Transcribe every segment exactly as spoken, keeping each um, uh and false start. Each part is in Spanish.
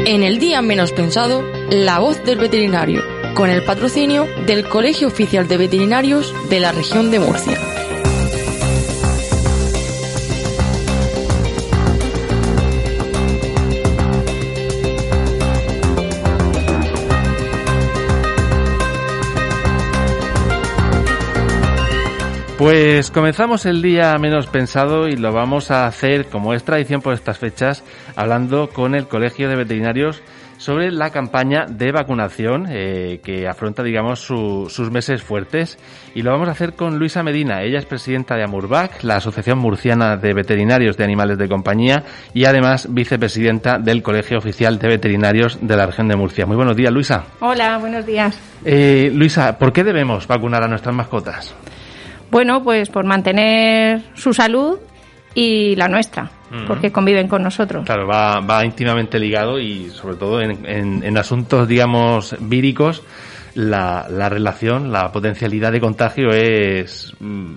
En el día menos pensado, la voz del veterinario, con el patrocinio del Colegio Oficial de Veterinarios de la Región de Murcia. Pues comenzamos el día menos pensado y lo vamos a hacer, como es tradición por estas fechas, hablando con el Colegio de Veterinarios sobre la campaña de vacunación eh, que afronta, digamos, su, sus meses fuertes. Y lo vamos a hacer con Luisa Medina. Ella es presidenta de AMURVAC, la Asociación Murciana de Veterinarios de Animales de Compañía, y además vicepresidenta del Colegio Oficial de Veterinarios de la Región de Murcia. Muy buenos días, Luisa. Hola, buenos días. Eh, Luisa, ¿por qué debemos vacunar a nuestras mascotas? Bueno, pues por mantener su salud y la nuestra, uh-huh. porque conviven con nosotros. Claro, va, va íntimamente ligado y sobre todo en, en, en asuntos, digamos, víricos, la, la relación, la potencialidad de contagio es mm,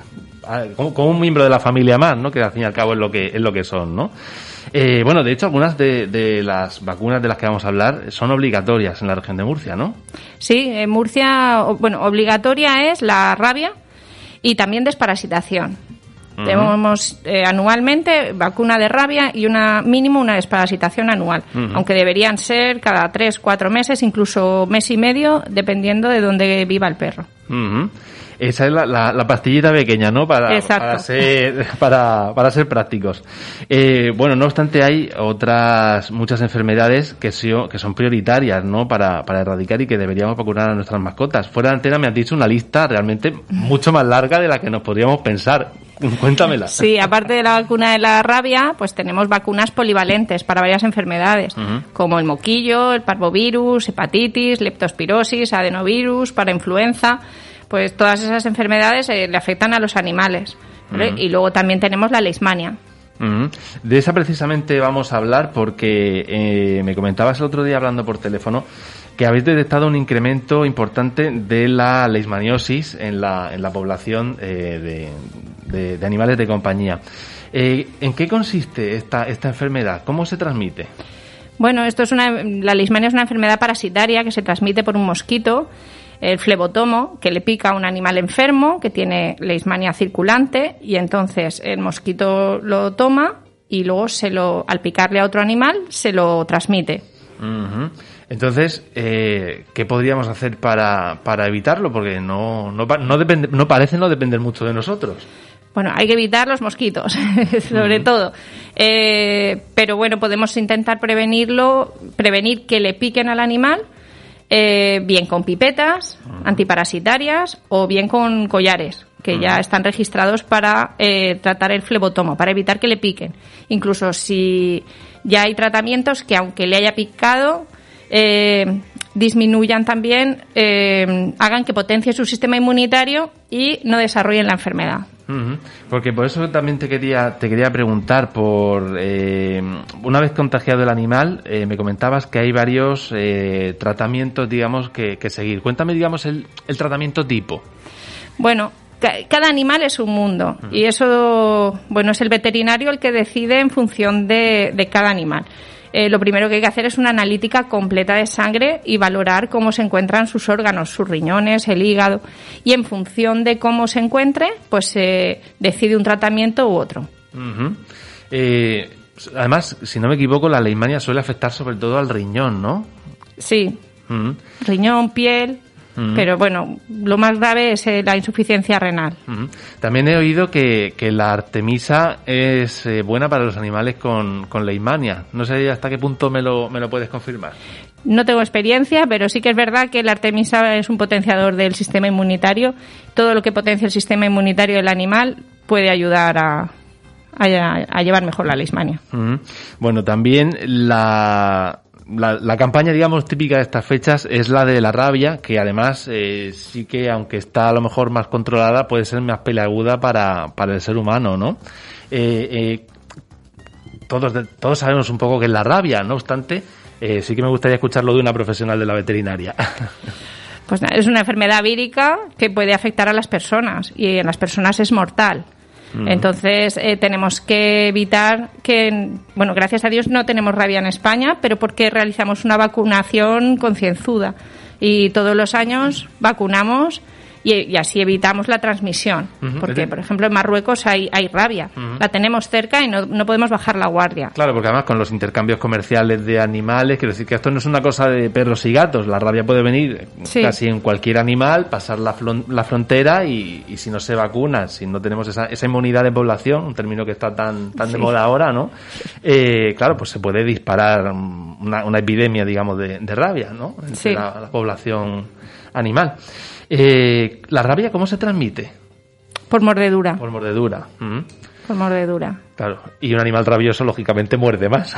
como, como un miembro de la familia más, ¿no? Que al fin y al cabo es lo que, es lo que son, ¿no? Eh, bueno, de hecho, algunas de, de las vacunas de las que vamos a hablar son obligatorias en la región de Murcia, ¿no? Sí, en Murcia, bueno, obligatoria es la rabia y también desparasitación. Uh-huh. Tenemos eh, anualmente vacuna de rabia y una mínimo una desparasitación anual, uh-huh. aunque deberían ser cada tres, cuatro meses, incluso mes y medio, dependiendo de dónde viva el perro. Uh-huh. Esa es la, la, la pastillita pequeña, ¿no? Para, para ser para, para ser prácticos. Eh, bueno, no obstante, hay otras muchas enfermedades que, so, que son prioritarias, ¿no? Para, para erradicar y que deberíamos vacunar a nuestras mascotas. Fuera de antena me has dicho una lista realmente mucho más larga de la que nos podríamos pensar. Cuéntamela. Sí, aparte de la vacuna de la rabia, pues tenemos vacunas polivalentes para varias enfermedades, uh-huh. como el moquillo, el parvovirus, hepatitis, leptospirosis, adenovirus, para influenza. Pues todas esas enfermedades eh, le afectan a los animales. ¿Vale? Uh-huh. Y luego también tenemos la leishmania. Uh-huh. De esa precisamente vamos a hablar porque eh, me comentabas el otro día hablando por teléfono que habéis detectado un incremento importante de la leishmaniosis en la, en la población eh, de, de, de animales de compañía. Eh, ¿En qué consiste esta, esta enfermedad? ¿Cómo se transmite? Bueno, esto es una, la leishmania es una enfermedad parasitaria que se transmite por un mosquito, el flebotomo, que le pica a un animal enfermo que tiene leishmania circulante, y entonces el mosquito lo toma y luego se lo, al picarle a otro animal se lo transmite. Uh-huh. Entonces, eh, ¿qué podríamos hacer para, para evitarlo? Porque no, no, no, depende, no parece no depender mucho de nosotros. Bueno, hay que evitar los mosquitos, sobre uh-huh. todo. Eh, pero bueno, podemos intentar prevenirlo, prevenir que le piquen al animal, eh, bien con pipetas uh-huh. antiparasitarias o bien con collares, que uh-huh. ya están registrados para eh, tratar el flebotomo, para evitar que le piquen. Incluso si ya hay tratamientos que, aunque le haya picado, eh, disminuyan también, eh, hagan que potencie su sistema inmunitario y no desarrollen la enfermedad. Uh-huh. Porque por eso también te quería te quería preguntar por eh, una vez contagiado el animal, eh, me comentabas que hay varios eh, tratamientos, digamos, que, que seguir. Cuéntame, digamos, el, el tratamiento tipo. Bueno, cada animal es un mundo uh-huh. y eso, bueno, es el veterinario el que decide en función de, de cada animal. Eh, lo primero que hay que hacer es una analítica completa de sangre y valorar cómo se encuentran sus órganos, sus riñones, el hígado, y en función de cómo se encuentre, pues se eh, decide un tratamiento u otro. Uh-huh. Eh, además, si no me equivoco, la leishmania suele afectar sobre todo al riñón, ¿no? Sí, uh-huh. riñón, piel. Uh-huh. Pero bueno, lo más grave es eh, la insuficiencia renal. Uh-huh. También he oído que, que la artemisa es eh, buena para los animales con, con leishmania. No sé hasta qué punto me lo, me lo puedes confirmar. No tengo experiencia, pero sí que es verdad que la artemisa es un potenciador del sistema inmunitario. Todo lo que potencia el sistema inmunitario del animal puede ayudar a, a, a llevar mejor la leishmania. Uh-huh. Bueno, también la... La, la campaña, digamos, típica de estas fechas es la de la rabia, que además eh, sí que, aunque está a lo mejor más controlada, puede ser más peliaguda para, para el ser humano, ¿no? Eh, eh, todos, todos sabemos un poco qué es la rabia, no obstante, eh, sí que me gustaría escucharlo de una profesional de la veterinaria. Pues nada, es una enfermedad vírica que puede afectar a las personas y en las personas es mortal. Uh-huh. Entonces, eh, tenemos que evitar que, bueno, gracias a Dios no tenemos rabia en España, pero porque realizamos una vacunación concienzuda y todos los años vacunamos y, y así evitamos la transmisión. Uh-huh. Porque, por ejemplo, en Marruecos hay, hay rabia. Uh-huh. La tenemos cerca y no, no podemos bajar la guardia. Claro, porque además con los intercambios comerciales de animales, quiero decir que esto no es una cosa de perros y gatos. La rabia puede venir sí. casi en cualquier animal, pasar la, flon- la frontera y, y si no se vacuna, si no tenemos esa, esa inmunidad de población, un término que está tan, tan sí. de moda ahora, ¿no? Eh, claro, pues se puede disparar una, una epidemia, digamos, de, de rabia, ¿no? Entre sí. la, la población animal. Eh, ¿La rabia cómo se transmite? Por mordedura. Por mordedura. Uh-huh. Por mordedura. Claro. Y un animal rabioso, lógicamente, muerde más.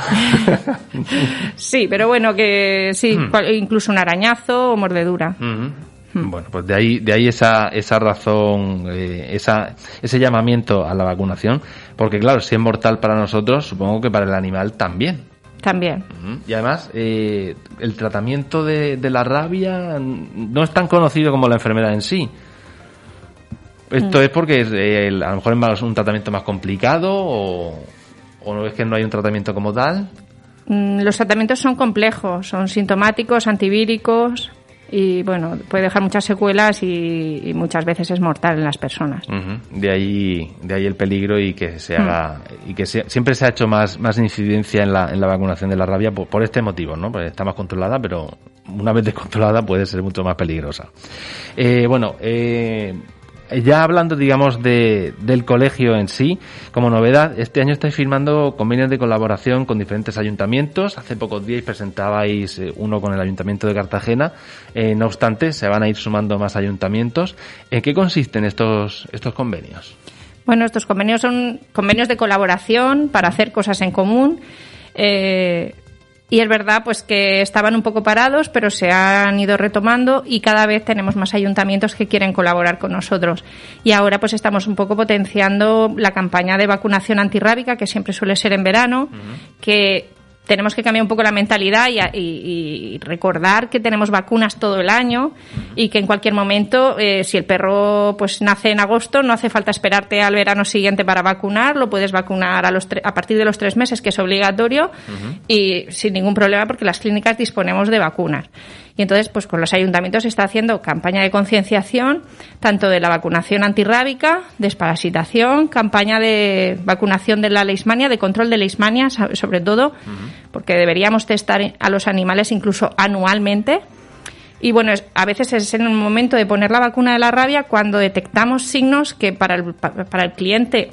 Sí, pero bueno, que sí, uh-huh. incluso un arañazo o mordedura. Uh-huh. Uh-huh. Bueno, pues de ahí, de ahí esa, esa razón, eh, esa, ese llamamiento a la vacunación, porque claro, si es mortal para nosotros, supongo que para el animal también. También. Y además, eh, el tratamiento de, de la rabia no es tan conocido como la enfermedad en sí. ¿Esto mm. es porque eh, a lo mejor es más un tratamiento más complicado o, o no es que no hay un tratamiento como tal? Mm, los tratamientos son complejos, son sintomáticos, antivíricos y bueno, puede dejar muchas secuelas y, y muchas veces es mortal en las personas. Uh-huh. De ahí, de ahí el peligro y que se haga uh-huh. y que se, siempre se ha hecho más, más incidencia en la, en la vacunación de la rabia por, por este motivo, ¿no? Porque está más controlada, pero una vez descontrolada puede ser mucho más peligrosa. Eh, bueno, eh, ya hablando, digamos, de, del colegio en sí, como novedad, este año estáis firmando convenios de colaboración con diferentes ayuntamientos. Hace pocos días presentabais eh, uno con el Ayuntamiento de Cartagena. Eh, no obstante, se van a ir sumando más ayuntamientos. ¿En qué consisten estos, estos convenios? Bueno, estos convenios son convenios de colaboración para hacer cosas en común. Eh, Y es verdad pues que estaban un poco parados, pero se han ido retomando y cada vez tenemos más ayuntamientos que quieren colaborar con nosotros. Y ahora pues estamos un poco potenciando la campaña de vacunación antirrábica, que siempre suele ser en verano, uh-huh. que tenemos que cambiar un poco la mentalidad y, y, y recordar que tenemos vacunas todo el año y que en cualquier momento, eh, si el perro pues nace en agosto, no hace falta esperarte al verano siguiente para vacunar, lo puedes vacunar a, los tre- a partir de los tres meses, que es obligatorio, uh-huh. y sin ningún problema porque las clínicas disponemos de vacunas. Y entonces, pues con los ayuntamientos se está haciendo campaña de concienciación, tanto de la vacunación antirrábica, desparasitación, campaña de vacunación de la leishmania, de control de leishmania, sobre todo, uh-huh. porque deberíamos testar a los animales incluso anualmente. Y bueno, es, a veces es en un momento de poner la vacuna de la rabia cuando detectamos signos que para el, para el cliente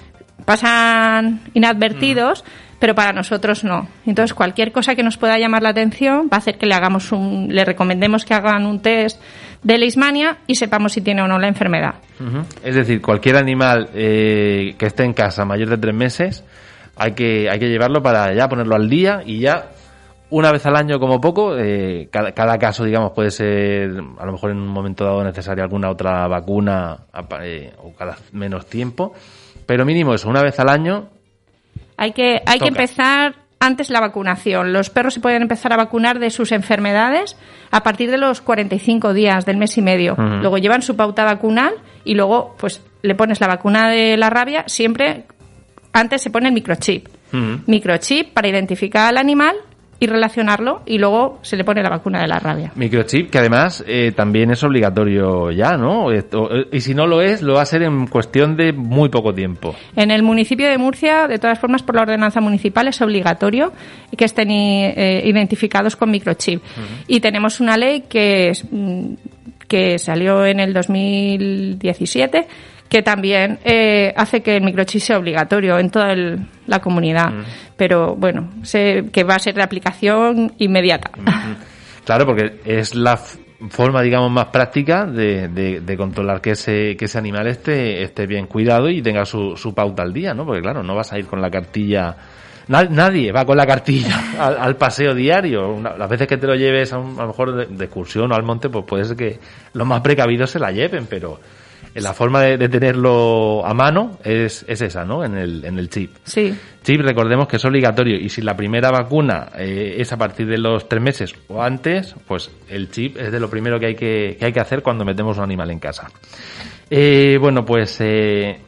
pasan inadvertidos, uh-huh. pero para nosotros no. Entonces, cualquier cosa que nos pueda llamar la atención va a hacer que le hagamos un, le recomendemos que hagan un test de leishmania y sepamos si tiene o no la enfermedad. Uh-huh. Es decir, cualquier animal eh, que esté en casa mayor de tres meses, hay que hay que llevarlo para ya ponerlo al día y ya una vez al año como poco, eh, cada, cada caso, digamos, puede ser a lo mejor en un momento dado necesaria alguna otra vacuna eh, o cada menos tiempo, pero mínimo eso, una vez al año. Hay que hay toca. que empezar antes la vacunación. Los perros se pueden empezar a vacunar de sus enfermedades a partir de los cuarenta y cinco días del mes y medio. Uh-huh. Luego llevan su pauta vacunal y luego pues le pones la vacuna de la rabia. Siempre antes se pone el microchip. Uh-huh. Microchip para identificar al animal y relacionarlo, y luego se le pone la vacuna de la rabia. Microchip, que además eh, también es obligatorio ya, ¿no? Esto, y si no lo es, lo va a ser en cuestión de muy poco tiempo. En el municipio de Murcia, de todas formas, por la ordenanza municipal es obligatorio que estén eh, identificados con microchip. Uh-huh. Y tenemos una ley que, es, que salió en el dos mil diecisiete, que también eh, hace que el microchip sea obligatorio en toda el, la comunidad. Mm. Pero, bueno, sé que va a ser de aplicación inmediata. Mm-hmm. Claro, porque es la f- forma, digamos, más práctica de, de, de controlar que ese que ese animal esté, esté bien cuidado y tenga su, su pauta al día, ¿no? Porque, claro, no vas a ir con la cartilla... Nadie va con la cartilla al, al paseo diario. Una, las veces que te lo lleves a, un, a lo mejor de, de excursión o al monte, pues puede ser que los más precavidos se la lleven, pero... La forma de, de tenerlo a mano es, es esa, ¿no? En el, en el chip. Sí. Chip, recordemos que es obligatorio. Y si la primera vacuna eh, es a partir de los tres meses o antes, pues el chip es de lo primero que hay que, que hay que hacer cuando metemos un animal en casa. Eh, bueno, pues eh,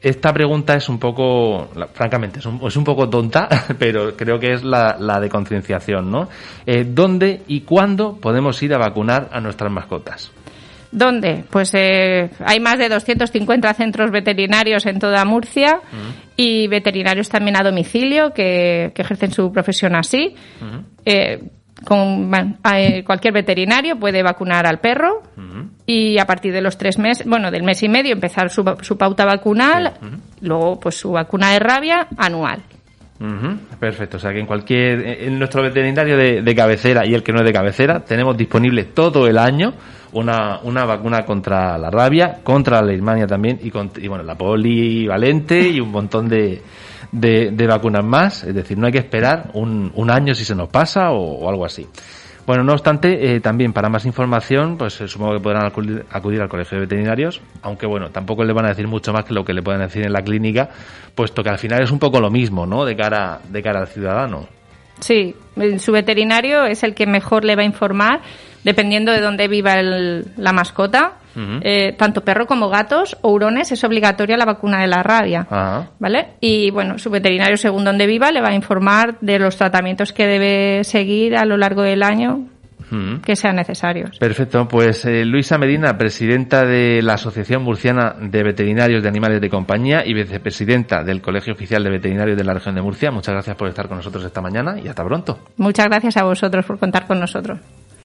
esta pregunta es un poco, francamente, es un, es un poco tonta, pero creo que es la, la de concienciación, ¿no? Eh, ¿Dónde y cuándo podemos ir a vacunar a nuestras mascotas? ¿Dónde? Pues eh, hay más de doscientos cincuenta centros veterinarios en toda Murcia uh-huh. y veterinarios también a domicilio que, que ejercen su profesión así. Uh-huh. Eh, con eh, cualquier veterinario puede vacunar al perro uh-huh. y a partir de los tres meses, bueno, del mes y medio empezar su, su pauta vacunal, sí. uh-huh. luego pues su vacuna de rabia anual. Uh-huh. Perfecto, o sea que en cualquier, en nuestro veterinario de, de cabecera y el que no es de cabecera tenemos disponible todo el año una, una vacuna contra la rabia, contra la leishmania también y, con, y bueno, la polivalente y un montón de, de, de vacunas más, es decir, no hay que esperar un, un año si se nos pasa o, o algo así. Bueno, no obstante, eh, también para más información, pues eh, supongo que podrán acudir, acudir al Colegio de Veterinarios, aunque bueno, tampoco le van a decir mucho más que lo que le pueden decir en la clínica, puesto que al final es un poco lo mismo, ¿no? De cara, de cara al ciudadano. Sí, su veterinario es el que mejor le va a informar, dependiendo de dónde viva el, la mascota. Uh-huh. Eh, tanto perro como gatos o hurones es obligatoria la vacuna de la rabia, uh-huh. ¿vale? Y bueno, su veterinario, según donde viva, le va a informar de los tratamientos que debe seguir a lo largo del año uh-huh. que sean necesarios. Perfecto, pues eh, Luisa Medina, presidenta de la Asociación Murciana de Veterinarios de Animales de Compañía y vicepresidenta del Colegio Oficial de Veterinarios de la Región de Murcia, muchas gracias por estar con nosotros esta mañana y hasta pronto. Muchas gracias a vosotros por contar con nosotros.